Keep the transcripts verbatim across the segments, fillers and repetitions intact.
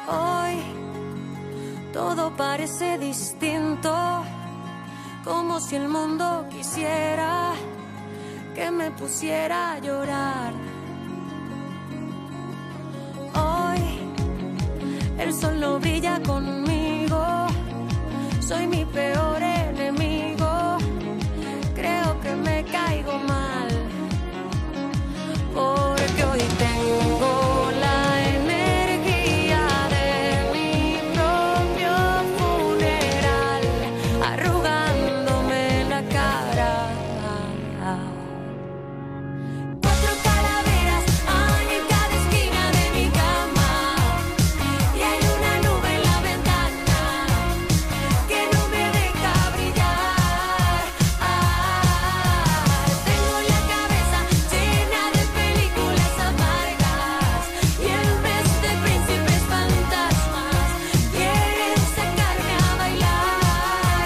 Hoy todo parece distinto, como si el mundo quisiera que me pusiera a llorar. Hoy el sol no brilla conmigo, soy mi peor enemigo, creo que me caigo mal, porque hoy tengo la energía de mi propio funeral, arrugándome la cara. Cuatro calaveras hay en cada esquina de mi cama, y hay una nube en la ventana que no me deja brillar. Ah, tengo la cabeza llena de películas amargas, y en vez de príncipes fantasmas quieren sacarme a bailar.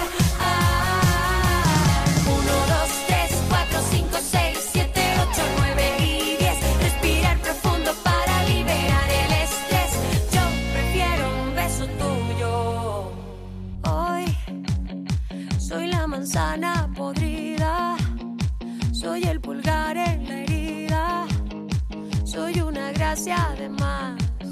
Ah, uno, dos, tres, cuatro, cinco, seis, siete, ocho, nueve y diez. Respirar profundo para liberar el estrés. Yo prefiero un beso tuyo. Hoy soy la manzana podrida, soy el pulgar en la herida, soy una gracia de más.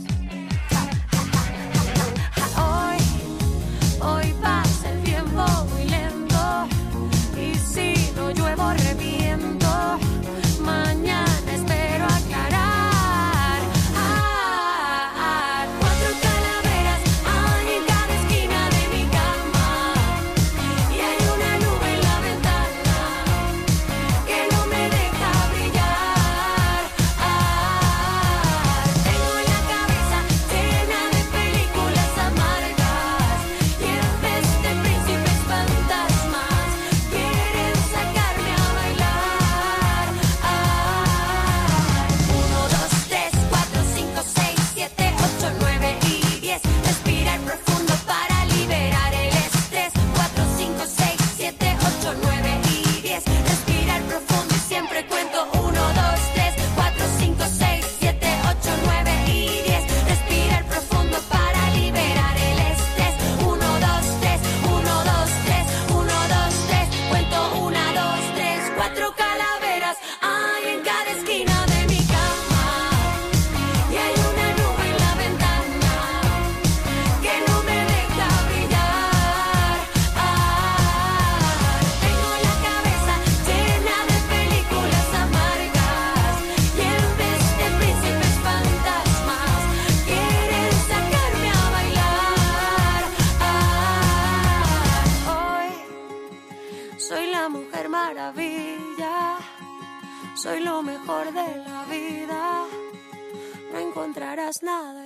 Hoy, hoy pasa el tiempo muy lento, y si no lluevo reviento. Mañana espero aclarar. Ah, ah, cuatro calaveras hay en cada esquina de mi cama, y hay una nube en la ventana que no me deja brillar. Ah, tengo la cabeza llena de películas amargas, y en vez de príncipes fantasmas quieren sacarme a bailar. Ah, uno, dos, tres, cuatro, cinco, seis, siete, ocho, nueve y diez. Respirar profundo para liberar el estrés. Cuatro, cinco, seis, siete, ocho, nueve y diez. Respirar profundo y siempre cuento uno, dos, tres, cuatro, cinco, seis, siete, ocho, nueve y diez. Respirar profundo para liberar el estrés. Uno, dos, tres, uno, dos, tres, uno, dos, tres. Cuento una, dos, tres, cuatro calaveras hay en cada esquina de mi cama, y hay una nube en la ventana que no me deja brillar. Ah, tengo la cabeza llena de películas amargas, y en vez de príncipes fantasmas quieren sacarme a bailar. Ah, hoy soy la mujer maravilla, soy lo mejor de la vida, no encontrarás nada